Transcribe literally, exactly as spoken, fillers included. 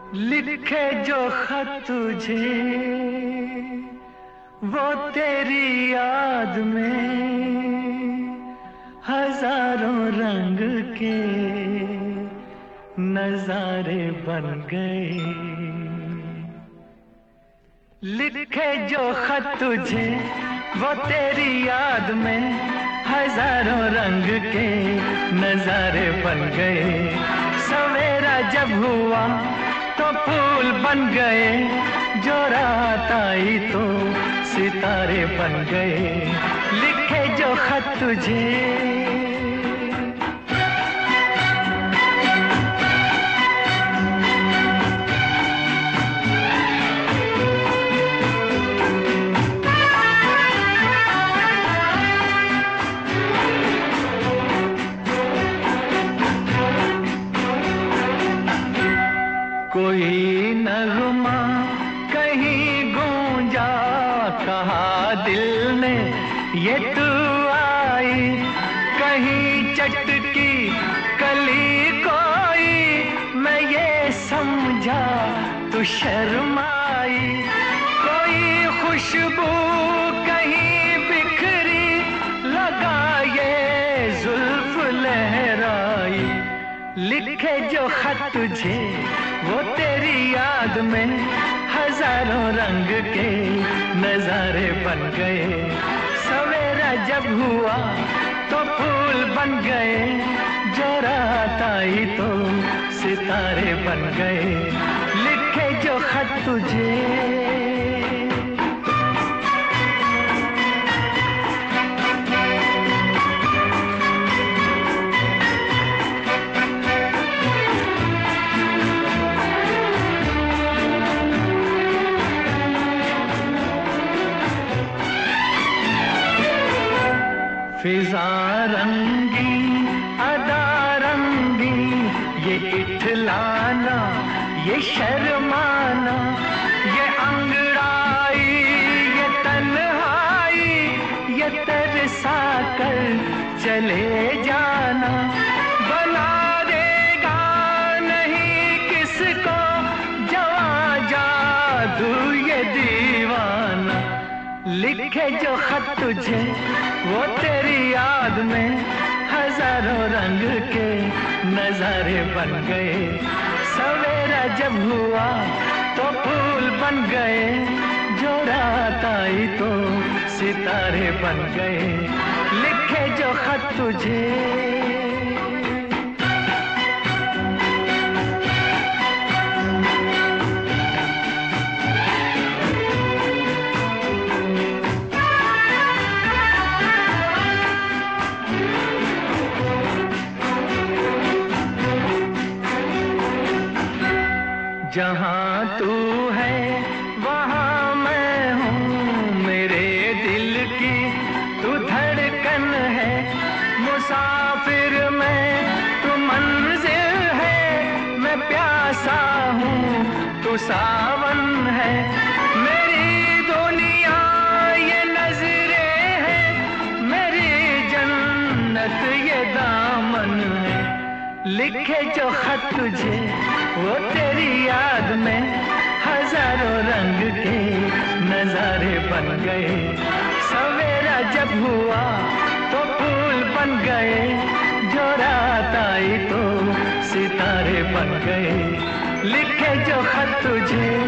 लिखे जो खत तुझे वो तेरी याद में हजारों रंग के नजारे बन गए। लिखे जो खत तुझे वो तेरी याद में हजारों रंग के नजारे बन गए। सवेरा जब हुआ तो फूल बन गए, जो रात आई तो सितारे बन गए। लिखे जो खत तुझे कोई नगमा कहीं गूंजा, कहा दिल ने ये तू आई। कहीं चटकी कली कोई, मैं ये समझा तू शर्माई। कोई खुशबू कहीं बिखरी, लगा ये जुल्फ लहराई। लिखे जो खत तुझे वो तेरी याद में हजारों रंग के नजारे बन गए। सवेरा जब हुआ तो फूल बन गए, जो रात आई तो सितारे बन गए। लिखे जो खत तुझे फिजा रंगी अदा रंगी, ये इठलाना ये शर्माना, ये अंगड़ाई ये तन्हाई, ये तरसा कर चले जाना। बना देगा नहीं किसको जवां जादू ये दीवाना। लिखे जो खत तुझे वो तेरी याद में हजारों रंग के नजारे बन गए। सवेरा जब हुआ तो फूल बन गए, जो रात आई तो सितारे बन गए। लिखे जो खत तुझे जहाँ तू है वहाँ मैं हूँ, मेरे दिल की तू धड़कन है। मुसाफिर मैं तू मंजिल है, मैं प्यासा हूँ तू सावन है। मेरी दुनिया ये नजरें है, मेरी जन्नत ये दामन है। लिखे जो खत तुझे वो तेरी याद में हजारों रंग के नजारे बन गए। सवेरा जब हुआ तो फूल बन गए, जो रात आई तो सितारे बन गए। लिखे जो खत तुझे